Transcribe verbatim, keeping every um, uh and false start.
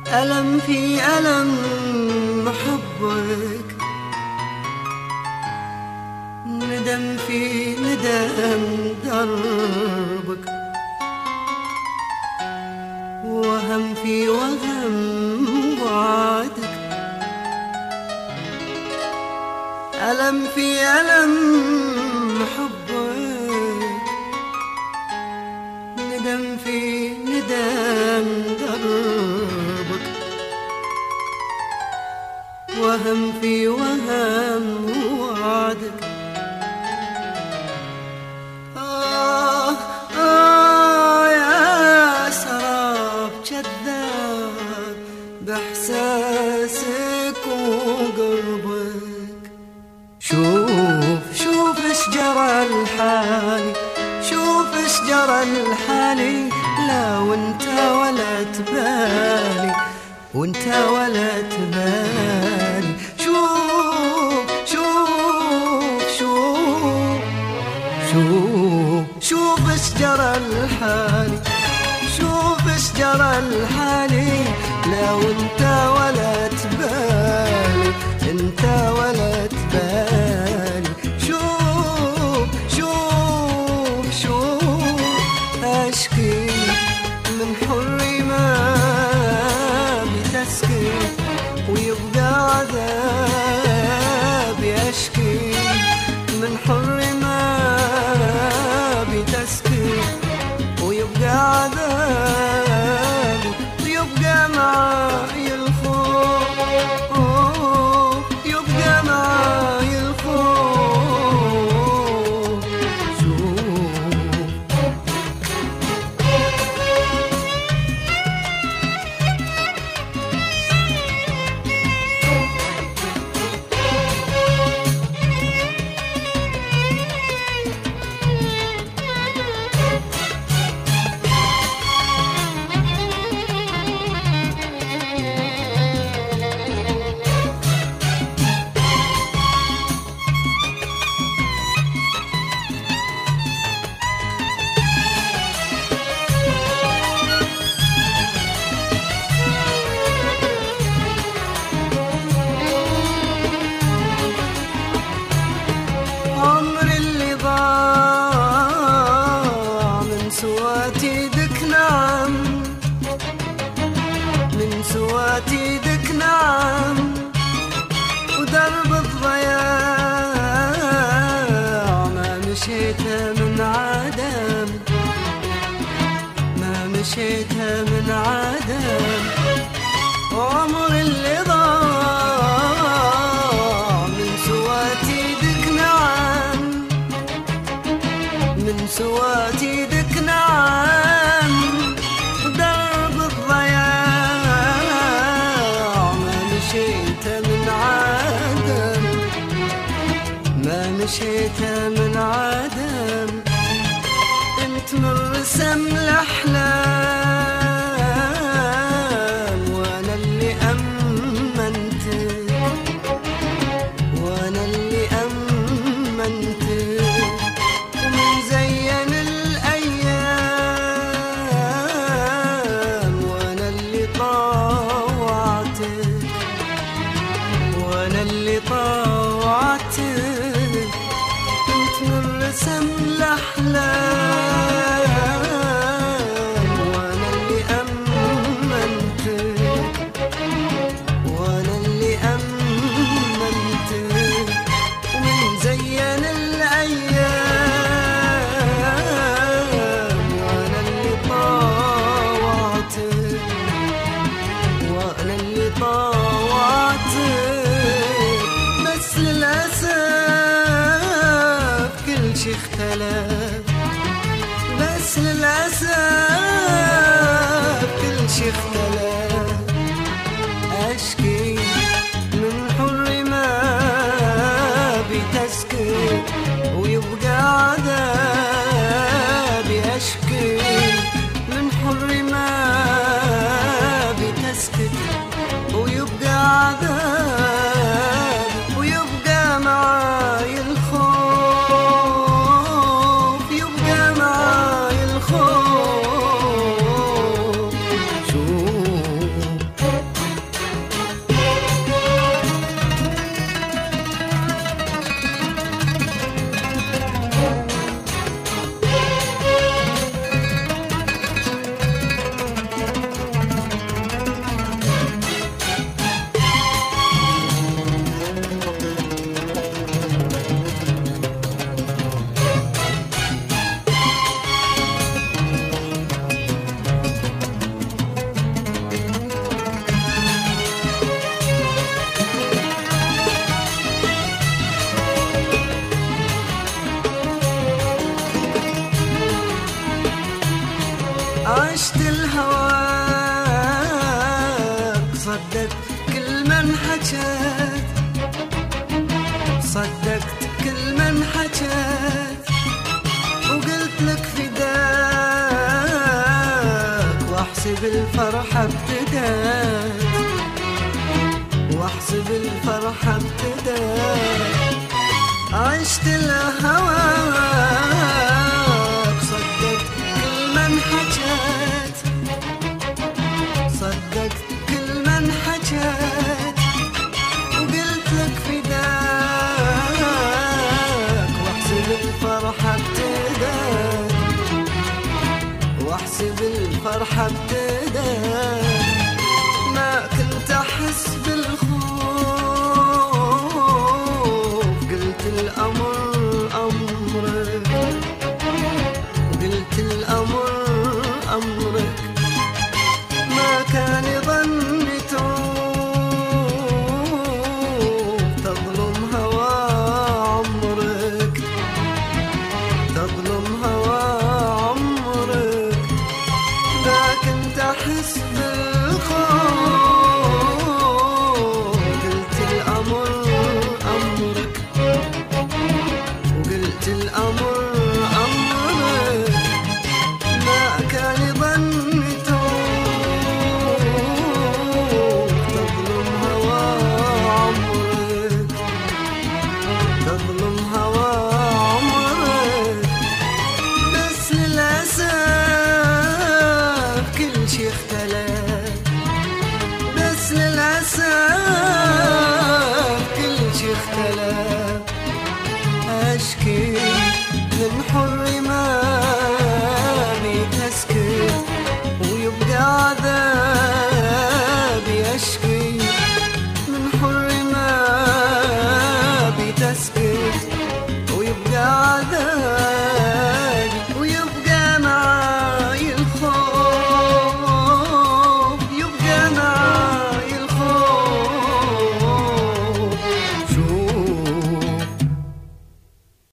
ألم في ألم حبك، ندم في ندم دربك، وهم في وهم وعدك. ألم في ألم حبك، ندم في ندم دربك، وهم في وهم وعدك. آه آه يا سراب كذاب بإحساسك وقربك. شوف شوف اش جرى الحالي، شوف اش جرى الحالي، لا وانت ولا تبالي، وانت ولا تبالي. شوف شوف شوف شوف شوف اش جرى الحالي، شوف اش جرى الحالي، لا وانت ولا تبالي، انت ولا تبالي. شوف شوف شوف اشكي من حري ما بتسكي، ويبقى عذابي. اشكي من حري ما بتسكي، ويبقى عذابي، ويبقى معاي الخوف، يبقى معاي الخوف. شوف عمري اللي ضاع من سواتي دك نعم، من سواتي دك نعم، ودرب الضياع ما مشيتها من عدم، ما مشيتها من عدم. عمري اللي ضاع من سواتي دك نعم، من سواتي دك نعم، ودرب الضياع ما مشيت من عدم، ما مشيت من عدم. انت من رسم الاحلام، وانا اللي امنتك، وانا اللي امنتك. ومن زين الايام، وانا اللي طوعتك، وانا اللي طوعتك. كنت من رسم الاحلام، وانا اللي امنتك، وانا اللي امنتك. ومن زين الايام، وانا اللي طوعتك، وانا اللي طوعتك. بس للاسف كل شي اختلف، بس للاسف كل شي اختلف. اشكي من حري ما بتسكت، ويبقى عذابي. اشكي من حري ما بتسكت، ويبقى عذابي، ويبقى معاي الخوف. صدقت كل من حكت، صدقت كل من حكت، وقلت لك فداك، واحسب الفرحة ابتدت، واحسب الفرحة ابتدت، عشت لهواك. صدقت كل من حكت، صدقت كل من حكت، وقلت لك فداك، واحسب الفرحة ابتدت، واحسب الفرحة ابتدت. ما كنت احس بالخوف، قلت الامر امرك، قلت الامر امرك. ما كان ظني تروح تظلم هوى عمرك، تظلم هوى عمرك. ما كنت احس بالخوف، قلت الامر امرك، وقلت الامر امرك. ما كان ظني تروح تظلم هوى عمرك، تظلم هوى عمرك. بس للأسف كل شي اختلف، بس للأسف كل شي اختلف. أشكي من حر ما تسكت،